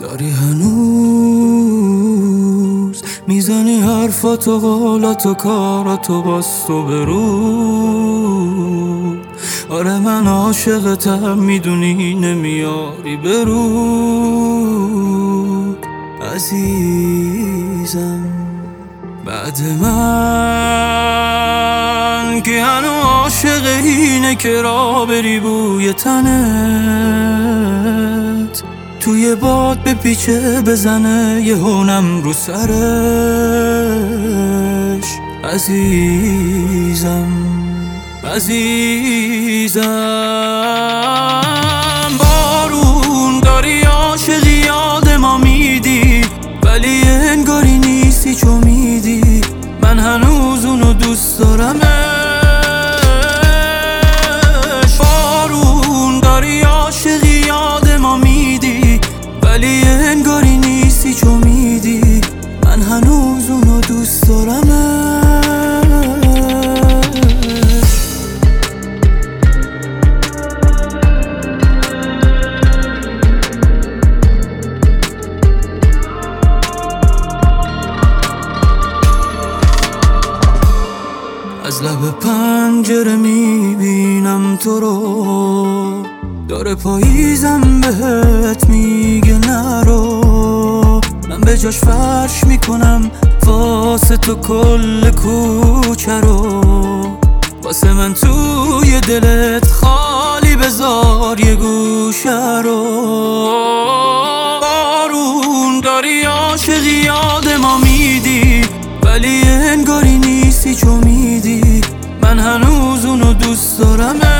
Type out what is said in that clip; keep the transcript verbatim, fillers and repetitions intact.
داری هنوز میزنی حرفاتو قولاتو کاراتو باز تو برو. آره من عاشقتم میدونی نمیاری برو عزیزم. بعد من که هنو عاشق اینه که را بری بوی تنت توی باد به پیچه بزنه یه هونم رو سرش عزیزم عزیزم. بارون داری عاشقی یاد ما میدی ولی انگاری نیستی چو میدی. من هنوز اونو دوست دارمش. بارون داری عاشقی یاد ما میدی ولی انگاری نیستی چو میدی. من هنوز اونو دوست دارمش. از لب پنجره میبینم تو رو، داره پاییزم بهت میگه نرو. من به جاش فرش میکنم واسه تو کل کوچه رو. واسه من توی دلت خالی بذار یه گوشه رو. بارون داری عاشقی یاد ما میدی ولی انگاری نیستی چو میدی. من هنوز اونو دوست دارم.